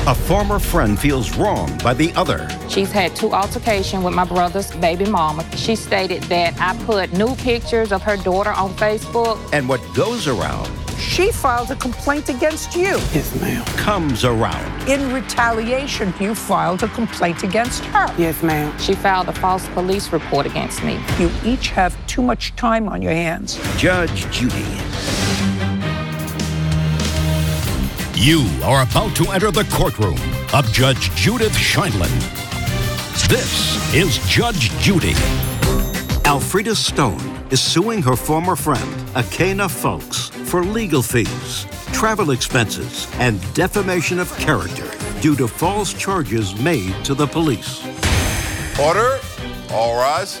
A former friend feels wronged by the other. She's had 2 altercations with my brother's baby mama. She stated that I put nude pictures of her daughter on Facebook. And what goes around... She filed a complaint against you. Yes, ma'am. Comes around. In retaliation, you filed a complaint against her. Yes, ma'am. She filed a false police report against me. You each have too much time on your hands. Judge Judy. You are about to enter the courtroom of Judge Judith Sheindlin. This is Judge Judy. Alfreda Stone is suing her former friend, Akana Folks, for legal fees, travel expenses, and defamation of character due to false charges made to the police. Order. All rise.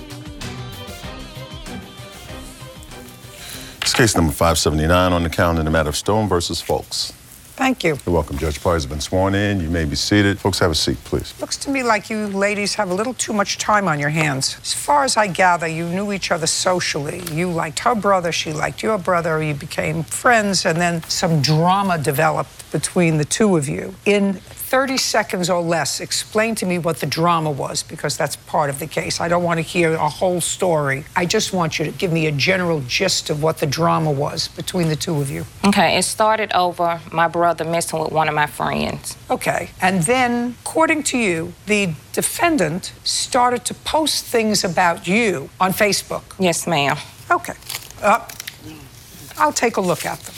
It's case number 579 on the calendar in the matter of Stone versus Folks. Thank you. You're welcome. Judge Parr has been sworn in. You may be seated. Folks, have a seat, please. Looks to me like you ladies have a little too much time on your hands. As far as I gather, you knew each other socially. You liked her brother, she liked your brother, you became friends, and then some drama developed between the two of you. In 30 seconds or less, explain to me what the drama was, because that's part of the case. I don't want to hear a whole story. I just want you to give me a general gist of what the drama was between the two of you. Okay, it started over my brother messing with one of my friends. Okay, and then, according to you, the defendant started to post things about you on Facebook. Yes, ma'am. Okay. I'll take a look at them.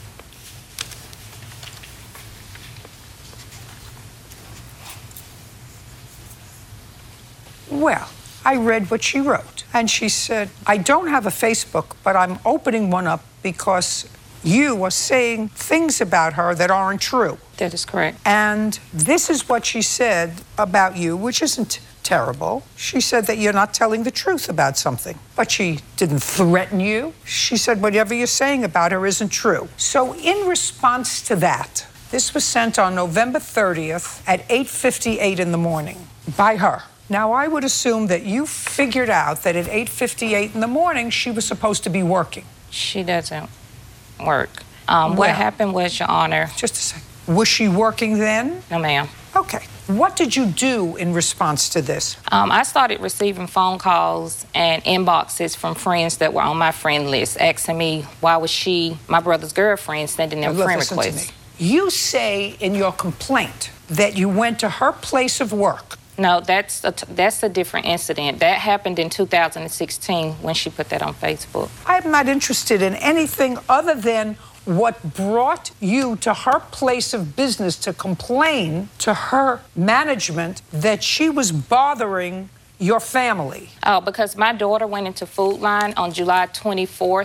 Well, I read what she wrote, and she said, I don't have a Facebook, but I'm opening one up because you are saying things about her that aren't true. That is correct. And this is what she said about you, which isn't terrible. She said that you're not telling the truth about something, but she didn't threaten you. She said whatever you're saying about her isn't true. So in response to that, this was sent on November 30th at 8:58 in the morning by her. Now, I would assume that you figured out that at 8:58 in the morning, she was supposed to be working. She doesn't work. What happened was, Your Honor... Just a second. Was she working then? No, ma'am. Okay. What did you do in response to this? I started receiving phone calls and inboxes from friends that were on my friend list asking me why was she, my brother's girlfriend, sending them friend requests. You say in your complaint that you went to her place of work. No, that's a different incident. That happened in 2016 when she put that on Facebook. I'm not interested in anything other than what brought you to her place of business to complain to her management that she was bothering your family. Oh, because my daughter went into Food Line on July 24th,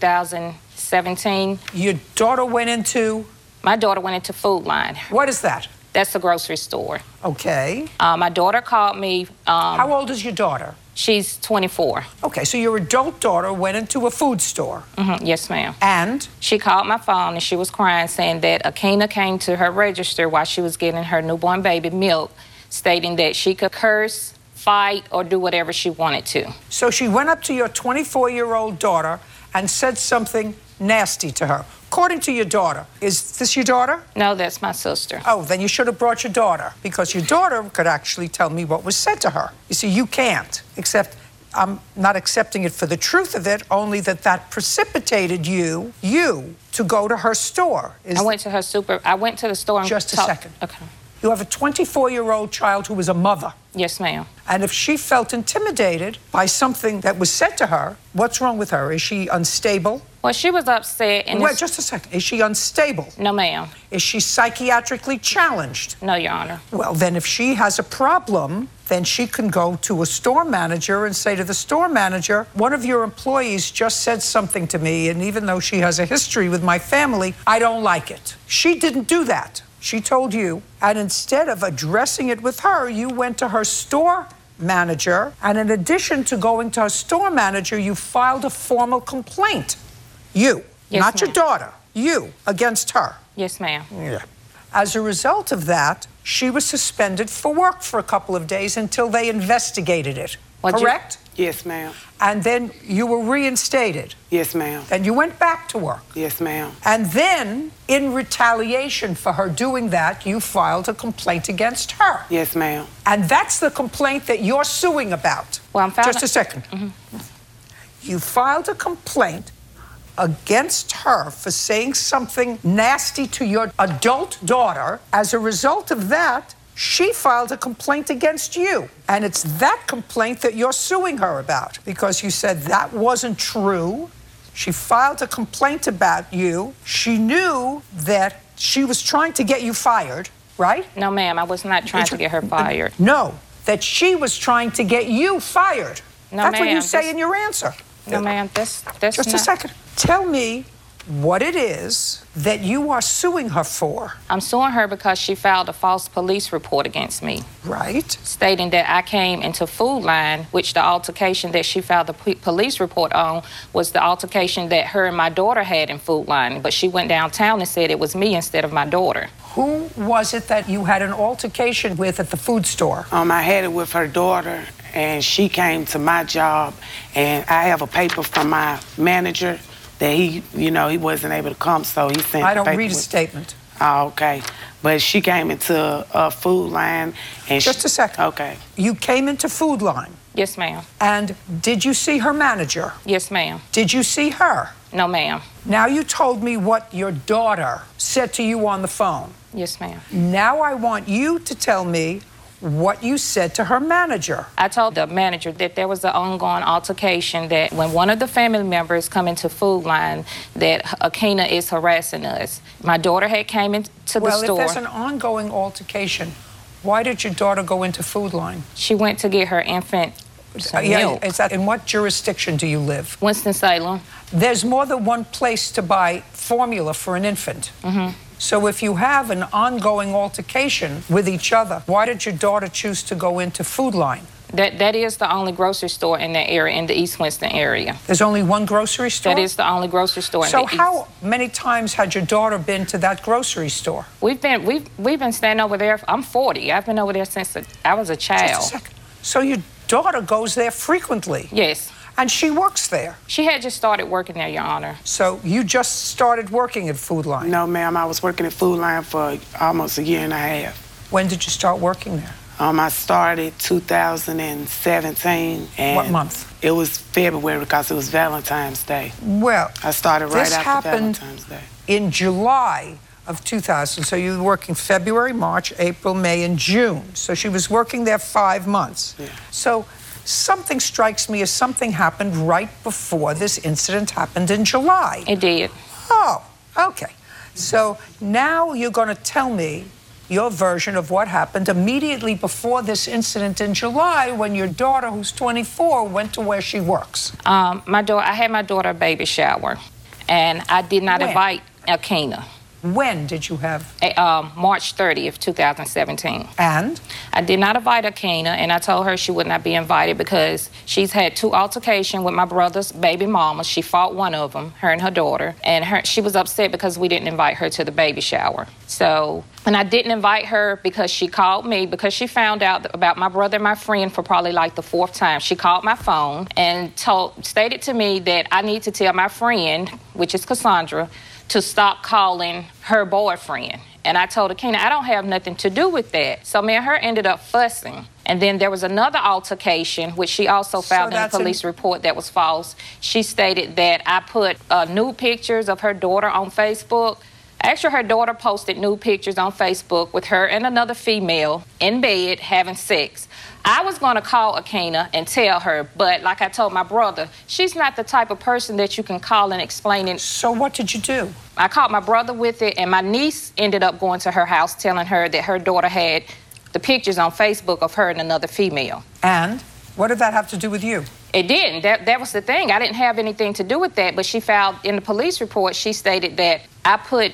2017. Your daughter went into? My daughter went into Food Line. What is that? That's a grocery store. Okay. My daughter called me. How old is your daughter? She's 24. Okay, so your adult daughter went into a food store. Mm-hmm. Yes, ma'am. And? She called my phone and she was crying, saying that Akana came to her register while she was getting her newborn baby milk, stating that she could curse, fight, or do whatever she wanted to. So she went up to your 24-year-old daughter and said something nasty to her. According to your daughter, is this your daughter? No, that's my sister. Oh, then you should have brought your daughter, because your daughter could actually tell me what was said to her. You see, you can't, except I'm not accepting it for the truth of it, only that precipitated you to go to her store. I went to the store and Just a second. Okay. You have a 24-year-old child who is a mother. Yes, ma'am. And if she felt intimidated by something that was said to her, what's wrong with her? Is she unstable? Well, she was upset. And wait, just a second. Is she unstable? No, ma'am. Is she psychiatrically challenged? No, Your Honor. Well, then if she has a problem, then she can go to a store manager and say to the store manager, one of your employees just said something to me, and even though she has a history with my family, I don't like it. She didn't do that. She told you, and instead of addressing it with her, you went to her store manager, and in addition to going to her store manager, you filed a formal complaint. You, yes, not your daughter, you, against her. Yes, ma'am. Yeah. As a result of that, she was suspended for work for a couple of days until they investigated it. correct? Yes, ma'am. And then you were reinstated. Yes, ma'am. And you went back to work. Yes, ma'am. And then, in retaliation for her doing that, you filed a complaint against her. Yes, ma'am. And that's the complaint that you're suing about. Well, I'm Just a second. You filed a complaint against her for saying something nasty to your adult daughter. As a result of that, she filed a complaint against you. And it's that complaint that you're suing her about, because you said that wasn't true. She filed a complaint about you. She knew that she was trying to get you fired, right? No, ma'am, I was not trying to get her fired. No, that she was trying to get you fired. No, That's what you ma'am, say in your answer. No, ma'am, that's Just not... a second. Tell me what it is that you are suing her for. I'm suing her because she filed a false police report against me. Right. Stating that I came into Food Line, which the altercation that she filed the police report on was the altercation that her and my daughter had in Food Line. But she went downtown and said it was me instead of my daughter. Who was it that you had an altercation with at the food store? I had it with her daughter, and she came to my job, and I have a paper from my manager that he wasn't able to come, so he sent I the don't paper read a with... statement. Oh, okay. But she came into a Food Line, and Just a second. Okay. You came into Food Line. Yes, ma'am. And did you see her manager? Yes, ma'am. Did you see her? No, ma'am. Now you told me what your daughter said to you on the phone. Yes, ma'am. Now I want you to tell me what you said to her manager. I told the manager that there was an ongoing altercation, that when one of the family members come into Food Line, that Akina is harassing us. My daughter had came into the store. Well, if there's an ongoing altercation, why did your daughter go into Food Line? She went to get her infant milk. Is that in what jurisdiction do you live? Winston-Salem. There's more than one place to buy formula for an infant. So if you have an ongoing altercation with each other, why did your daughter choose to go into Food Line? That is the only grocery store in that area, in the East Winston area. There's only one grocery store? That is the only grocery store in the East. So how many times had your daughter been to that grocery store? We've been staying over there. I'm 40. I've been over there since I was a child. Just a second. So your daughter goes there frequently? Yes. And she works there? She had just started working there, Your Honor. So you just started working at Food Line? No, ma'am. I was working at Food Line for almost a year and a half. When did you start working there? I started 2017. And what month? It was February because it was Valentine's Day. Well, I started right after Valentine's Day. In July of 2000. So you were working February, March, April, May, and June. So she was working there 5 months. Yeah. So something strikes me as something happened right before this incident happened in July. It did. Oh, okay. So now you're going to tell me your version of what happened immediately before this incident in July, when your daughter, who's 24, went to where she works. I had my daughter a baby shower, and I did not invite Akina. When did you have? March 30th, 2017. And? I did not invite Akina, and I told her she would not be invited because she's had 2 altercations with my brother's baby mama. She fought one of them, her and her daughter, and she was upset because we didn't invite her to the baby shower. So, and I didn't invite her because she called me, because she found out about my brother and my friend for probably like the 4th time. She called my phone and stated to me that I need to tell my friend, which is Cassandra, to stop calling her boyfriend. And I told Akina, I don't have nothing to do with that. So me and her ended up fussing. And then there was another altercation, which she also found in the police report that was false. She stated that I put nude pictures of her daughter on Facebook. Actually, her daughter posted nude pictures on Facebook with her and another female in bed having sex. I was going to call Akina and tell her, but like I told my brother, she's not the type of person that you can call and explain it. So what did you do? I called my brother with it, and my niece ended up going to her house telling her that her daughter had the pictures on Facebook of her and another female. And what did that have to do with you? It didn't. That was the thing. I didn't have anything to do with that, but she filed in the police report, she stated that I put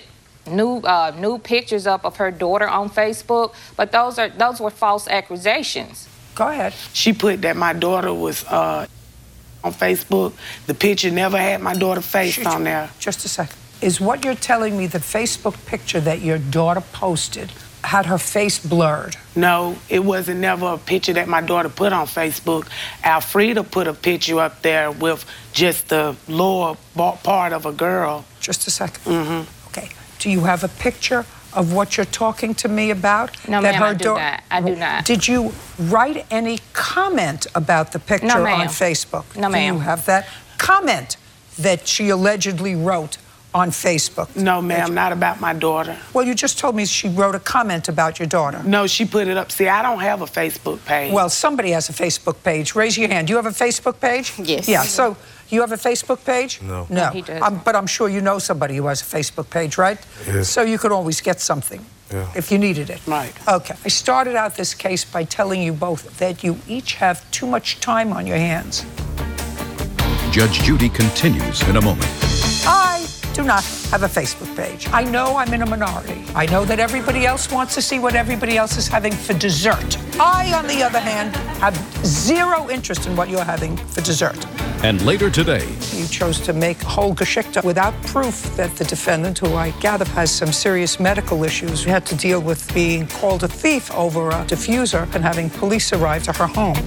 new pictures up of her daughter on Facebook, but those were false accusations. Go ahead. She put that my daughter was on Facebook. The picture never had my daughter's face on there. Just a second. Is what you're telling me the Facebook picture that your daughter posted had her face blurred? No, it wasn't never a picture that my daughter put on Facebook. Alfreda put a picture up there with just the lower part of a girl. Just a second. Okay. Do you have a picture of what you're talking to me about? No, ma'am, I do not. I do not. Did you write any comment about the picture on Facebook? No, ma'am. Do you have that comment that she allegedly wrote on Facebook? No, ma'am, not about my daughter. Well, you just told me she wrote a comment about your daughter. No, she put it up. See, I don't have a Facebook page. Well, somebody has a Facebook page. Raise your hand. Do you have a Facebook page? Yes. Yeah, so you have a Facebook page? No. No. He doesn't. But I'm sure you know somebody who has a Facebook page, right? Yes. So you could always get something if you needed it. Right. Okay. I started out this case by telling you both that you each have too much time on your hands. Judge Judy continues in a moment. I do not have a Facebook page. I know I'm in a minority. I know that everybody else wants to see what everybody else is having for dessert. I, on the other hand, have zero interest in what you're having for dessert. And later today, You chose to make a whole Geschichte without proof that the defendant, who I gather has some serious medical issues, had to deal with being called a thief over a diffuser and having police arrive to her home.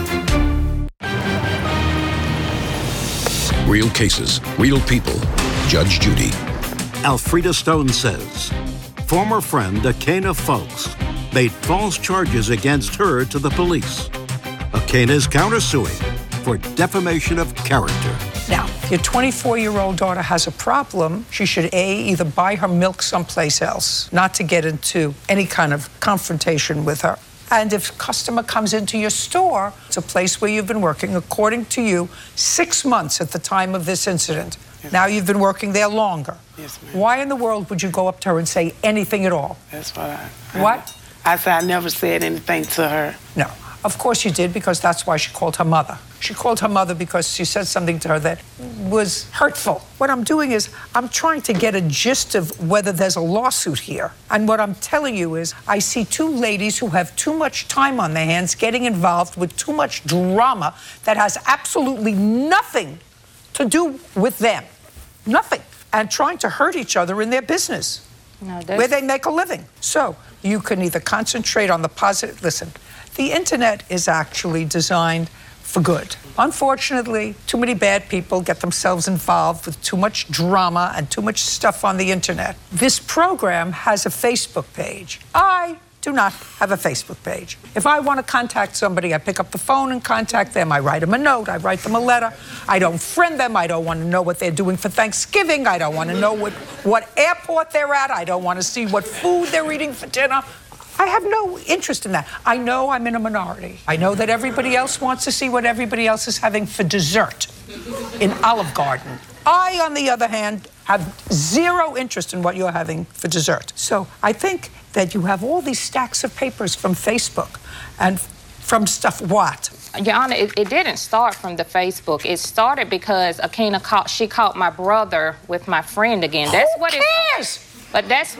real cases, real people. Judge Judy. Alfreda Stone says former friend Akena Folks made false charges against her to the police. Akena is countersuing for defamation of character. Now, if your 24-year-old daughter has a problem, she should either buy her milk someplace else, not to get into any kind of confrontation with her. And if a customer comes into your store, it's a place where you've been working, according to you, 6 months at the time of this incident. Yes. Now you've been working there longer. Yes, ma'am. Why in the world would you go up to her and say anything at all? That's what What? I said I never said anything to her. No. Of course you did, because that's why she called her mother. She called her mother because she said something to her that was hurtful. What I'm doing is I'm trying to get a gist of whether there's a lawsuit here. And what I'm telling you is I see two ladies who have too much time on their hands getting involved with too much drama that has absolutely nothing to do with them. Nothing. And trying to hurt each other in their business, where they make a living. So you can either concentrate on the positive. Listen, the internet is actually designed for good. Unfortunately, too many bad people get themselves involved with too much drama and too much stuff on the internet. This program has a Facebook page. I do not have a Facebook page. If I want to contact somebody, I pick up the phone and contact them. I write them a note. I write them a letter. I don't friend them. I don't want to know what they're doing for Thanksgiving. I don't want to know what airport they're at. I don't want to see what food they're eating for dinner. I have no interest in that. I know I'm in a minority. I know that everybody else wants to see what everybody else is having for dessert in Olive Garden. I, on the other hand, have zero interest in what you're having for dessert. So I think that you have all these stacks of papers from Facebook and from stuff what? Your Honor, it didn't start from the Facebook. It started because Akena caught my brother with my friend again. That's Who what cares? But that's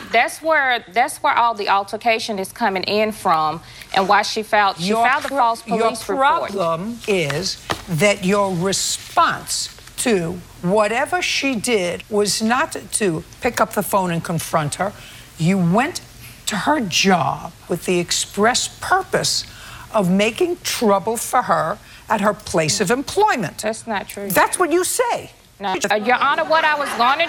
where all the altercation is coming in from, and why she filed the false police report. Your problem is that your response to whatever she did was not to pick up the phone and confront her. You went to her job with the express purpose of making trouble for her at her place of employment. That's not true. That's what you say. No. Your Honor, what I was going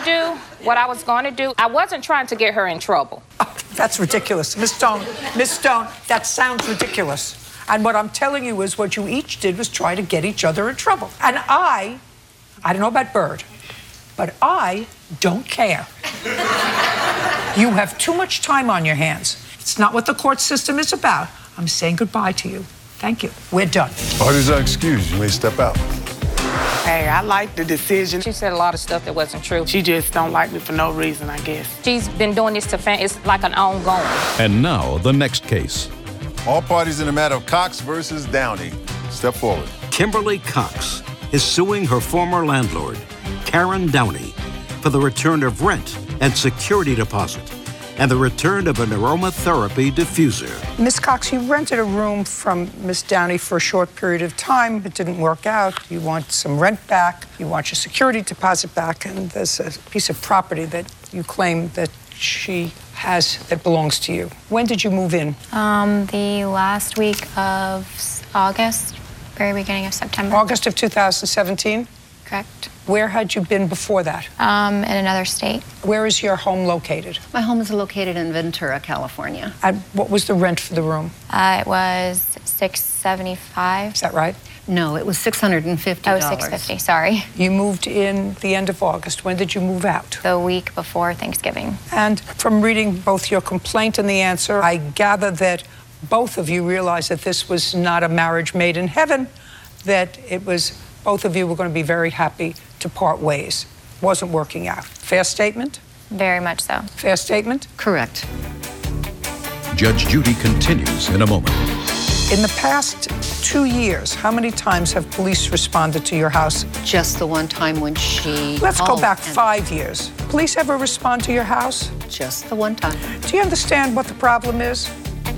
to do, I wasn't trying to get her in trouble. Oh, that's ridiculous. Miss Stone, that sounds ridiculous. And what I'm telling you is what you each did was try to get each other in trouble. And I don't know about Bird, but I don't care. You have too much time on your hands. It's not what the court system is about. I'm saying goodbye to you. Thank you. We're done. Parties are excused. You may step out. Hey, I like the decision. She said a lot of stuff that wasn't true. She just don't like me for no reason, I guess. She's been doing this to fans. It's like an ongoing. And now the next case. All parties in the matter of Cox versus Downey. Step forward. Kimberly Cox is suing her former landlord, Karen Downey, for the return of rent and security deposit and the return of an aromatherapy diffuser. Miss Cox, you rented a room from Miss Downey for a short period of time. It didn't work out. You want some rent back. You want your security deposit back. And there's a piece of property that you claim that she has that belongs to you? When did you move in? The last week of August, very beginning of September. August of 2017? Correct. Where had you been before that? In another state. Where is your home located? My home is located in Ventura, California. And what was the rent for the room? It was $675. Is that right? No, it was $650. Oh, $650, sorry. You moved in the end of August. When did you move out? The week before Thanksgiving. And from reading both your complaint and the answer, I gather that both of you realized that this was not a marriage made in heaven, that it was both of you were going to be very happy to part ways. Wasn't working out. Fair statement? Very much so. Fair statement? Correct. Judge Judy continues in a moment. In the past 2 years, how many times have police responded to your house? Just the one time when she Let's go called back and- 5 years. Police ever respond to your house? Just the one time. Do you understand what the problem is?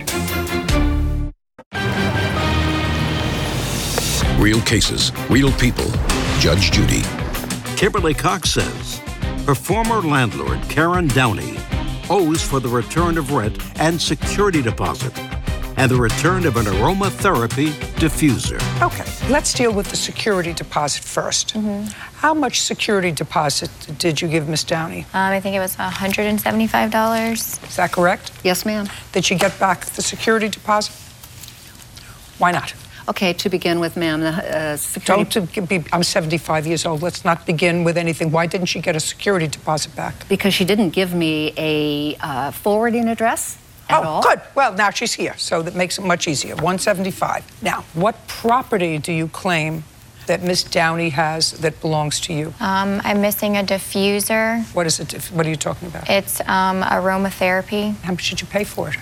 Real cases, real people. Judge Judy. Kimberly Cox says her former landlord, Karen Downey, owes for the return of rent and security deposit and the return of an aromatherapy diffuser. Okay, let's deal with the security deposit first. How much security deposit did you give Miss Downey? I think it was $175. Is that correct? Yes, ma'am. Did she get back the security deposit? Why not? Okay, to begin with, ma'am, the security... I'm 75 years old. Let's not begin with anything. Why didn't she get a security deposit back? Because she didn't give me a forwarding address at all. Oh, good. Well, now she's here, so that makes it much easier. 175. Now, what property do you claim that Miss Downey has that belongs to you? I'm missing a diffuser. What is it? What are you talking about? It's aromatherapy. How much did you pay for it?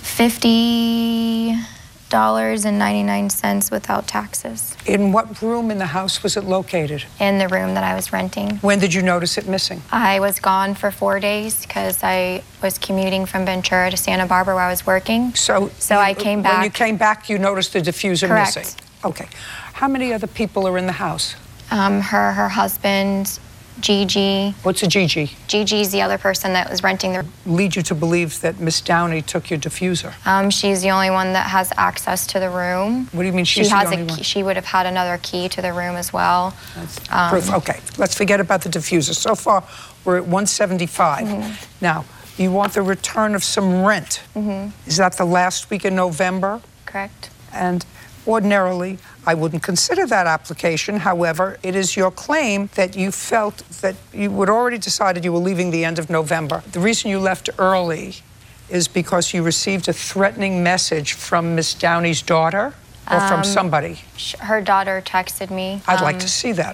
$50.99 without taxes. In what room in the house was it located? In the room that I was renting. When did you notice it missing? I was gone for 4 days because I was commuting from Ventura to Santa Barbara where I was working. So I came back. When you came back, you noticed the diffuser Correct. missing? Okay. How many other people are in the house? Her husband, Gigi. What's a Gigi? Gigi's the other person that was renting the... Lead you to believe that Miss Downey took your diffuser? She's the only one that has access to the room. What do you mean she's the only one? She would have had another key to the room as well. Proof. Okay, let's forget about the diffuser. So far, we're at 175. Now, you want the return of some rent. Is that the last week in November? Correct. And ordinarily, I wouldn't consider that application. However, it is your claim that you felt that you had already decided you were leaving the end of November. The reason you left early is because you received a threatening message from Miss Downey's daughter or from somebody. Her daughter texted me. I'd like to see that.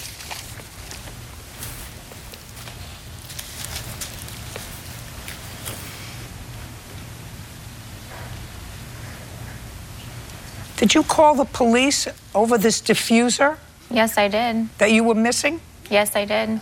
Did you call the police over this diffuser Yes, I did. that you were missing? Yes, I did.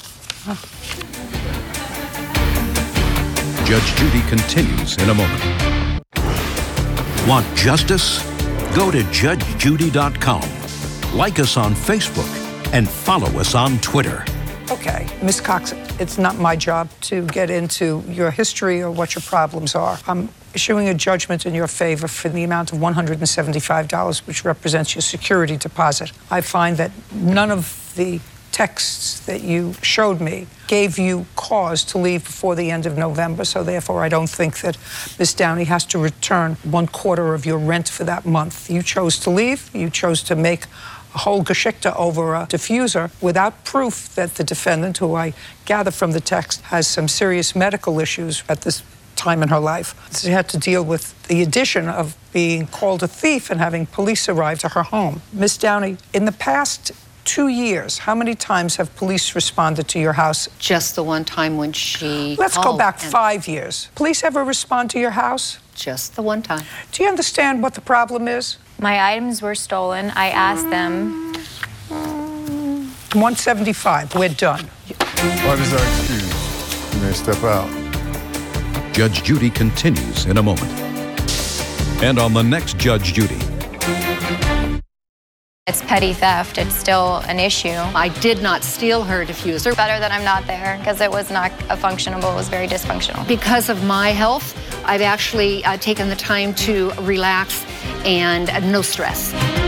Judge Judy continues in a moment. Want justice? Go to judgejudy.com. Like us on Facebook and follow us on Twitter. Okay, Ms. Cox, it's not my job to get into your history or what your problems are. I'm issuing a judgment in your favor for the amount of $175, which represents your security deposit. I find that none of the texts that you showed me gave you cause to leave before the end of November, so therefore I don't think that Ms. Downey has to return 1/4 of your rent for that month. You chose to leave. You chose to make a whole geschichte over a diffuser without proof that the defendant, who I gather from the text has some serious medical issues at this time in her life. She had to deal with the addition of being called a thief and having police arrive to her home. Ms. Downey, in the past 2 years, how many times have police responded to your house? Just the one time when she Let's go called back and- 5 years. Police ever respond to your house? Just the one time. Do you understand what the problem is? My items were stolen. I asked them. 175, we're done. What is our excuse? You may step out. Judge Judy continues in a moment. And on the next Judge Judy. It's petty theft. It's still an issue. I did not steal her diffuser. Better that I'm not there because it was not a functionable, it was very dysfunctional. Because of my health, I've actually taken the time to relax and no stress.